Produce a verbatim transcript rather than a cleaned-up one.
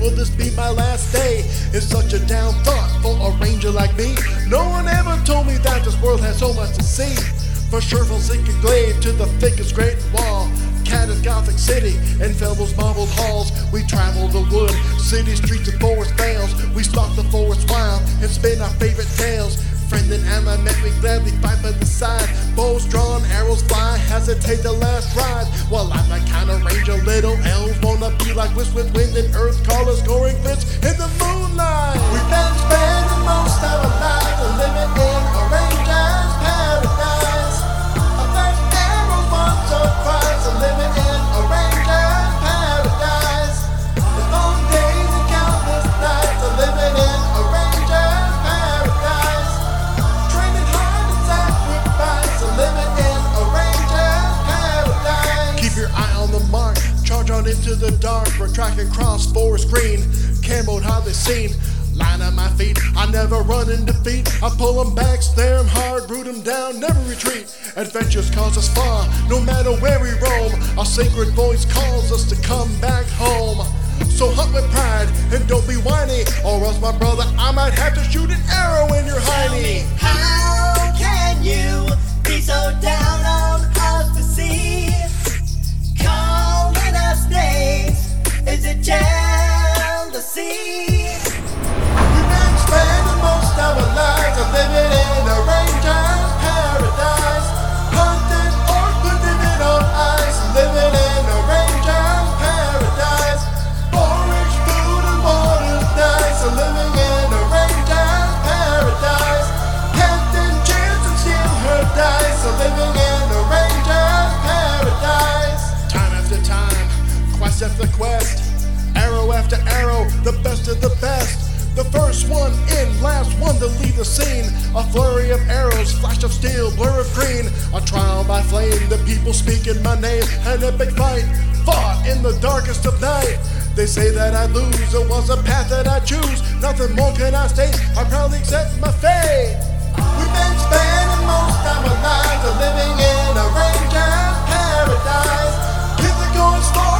will this be my last day? It's such a down thought for a ranger like me. No one ever told me that this world has so much to see. For sure from Secret Glade to the thickest great wall, Canada's Gothic City and Fellow's marbled halls. We travel the wood, city streets and forest vales. We stalk the forest wild and spin our favorite tales. Friend and ally met me gladly fight by the side. Bows drawn, arrows fly, hesitate the last ride. Well, I'm that kind of ranger, little elves wanna be like whistling wind and earth callers scoring fits in the moonlight. We've been spending most of our lives living in a ranger's paradise. A thousand arrows once or twice, living in a ranger's paradise. The long days and countless nights, living in a ranger's paradise. Training hard and sacrifice, living in a ranger's paradise. Keep your eye on the mark, charge on into the dark. We're tracking cross forest green, camoed highly seen. Line on my feet, I never run in defeat. I pull them back, stare them hard, root them down, never retreat. Adventures cause us far, no matter where we roam. Our sacred voice calls us to come back home. So hunt with pride and don't be whiny, or else, my brother, I might have to shoot an arrow in your Tell hiney. me, how can you be so down on us to see? Calling us names, is it jealousy? Spending most of our lives living in a ranger's paradise. Hunting or putting it on ice, living in a ranger's paradise. Forage, food and water's nice, living in a ranger's paradise. Captain cheers and steal her dice, living in a ranger's paradise. Time after time, quest after quest, arrow after arrow, the best of the best. The first one in, last one to leave the scene. A flurry of arrows, flash of steel, blur of green. A trial by flame, the people speaking my name. An epic fight, fought in the darkest of night. They say that I lose, it was a path that I choose. Nothing more can I state, I proudly accept my fate. We've been spending most of our lives living in a ranger's paradise. Kids are going slow